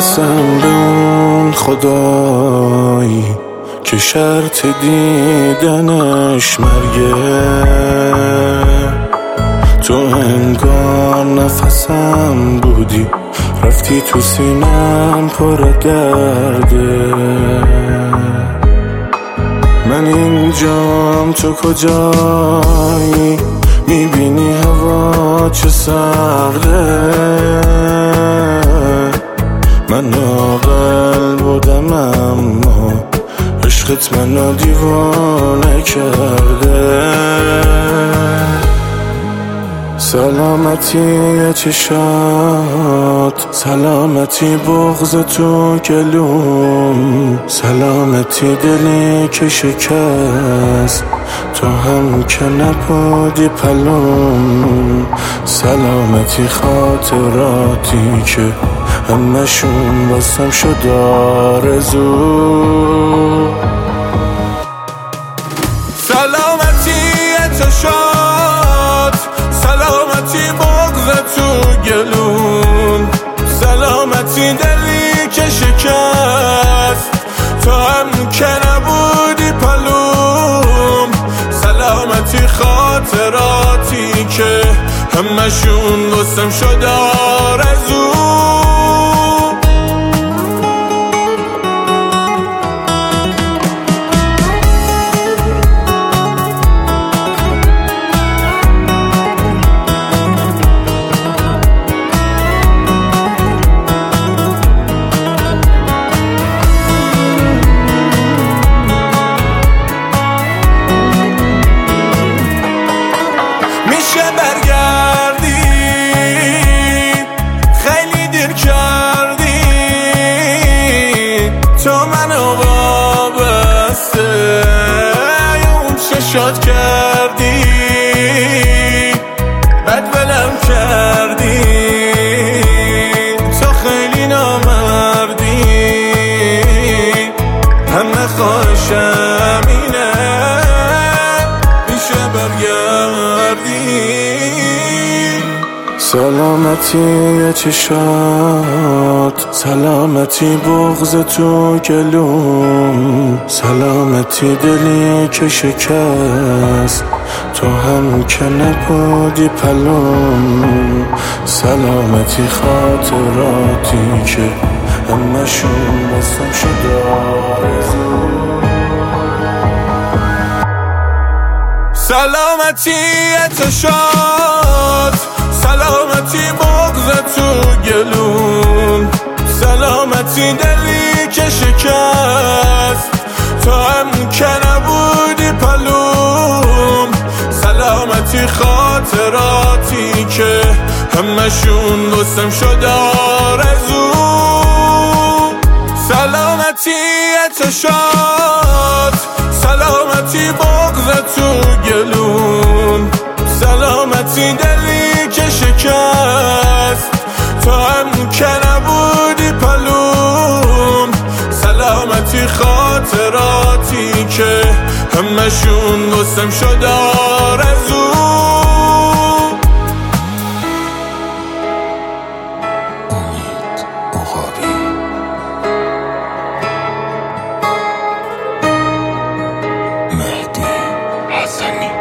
قسم به اون خدایی که شرط دیدنش مرگه، تو انگار نفسم بودی، رفتی تو سینم پر درده. من اینجام تو کجایی؟ میبینی هوا چه سرده. من عاقل بودم اما عشقت منو دیوانه کرده. سلامتی چشات، سلامتی بغض تو گلوم، سلامتی دلی که شکست تو هم که نبودی پلوم، سلامتی خاطراتی که همشون واسم شد آرزو. سلامتی چشات، سلامتی بغض تو گلون، سلامتی دلی که شکست تو هم که نبودی پلوم، سلامتی خاطراتی که همشون واسم شد آرزو. شاد کردی بد ولم کردی، تو خیلی نامردی، همه خواهشم اینه میشه برگردی. سلامتی چشات، سلامتی بغض تو گلوم، سلامتی دلی که شکست تو هم که نبودی پلوم، سلامتی خاطراتی که همشون واسم شد آرزو. سلامتی چشات، سلامتی بغض تو گلون، سلامتی دلی که شکست تو هم که نبودی پلوم، سلامتی خاطراتی که همشون واسم شد آرزو. سلامتی چشات، سلامتی بغض تو گلون، سلامتی دلی که شکست تو هم که نبودی پلوم، سلامتی خاطراتی که همشون واسم شد آرزو. امید عقابی، مهدی حسنی.